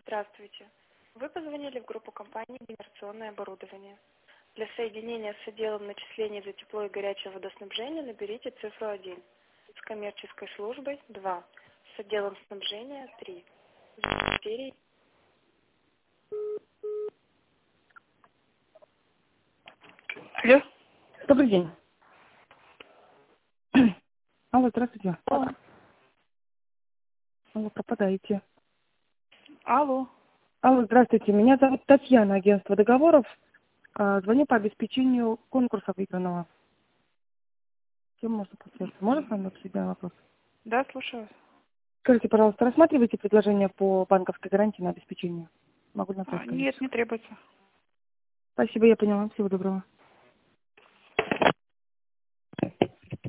Здравствуйте. Вы позвонили в группу компании «Генерационное оборудование». Для соединения с отделом начислений за тепло и горячее водоснабжение наберите цифру 1. С коммерческой службой 2. С отделом снабжения 3. С бухгалтерией. Алло. Добрый день. Алло, здравствуйте. Алло, пропадаете. Алло. Алло, здравствуйте. Меня зовут Татьяна, агентство договоров. Звоню по обеспечению конкурса выигранного. Кем можно посвящаться? Можно с вами обсудить данный вопрос? Да, слушаю вас. Скажите, пожалуйста, рассматриваете предложение по банковской гарантии на обеспечение? Могу на сайт Нет, сказать. не требуется. Спасибо, я поняла. Всего доброго.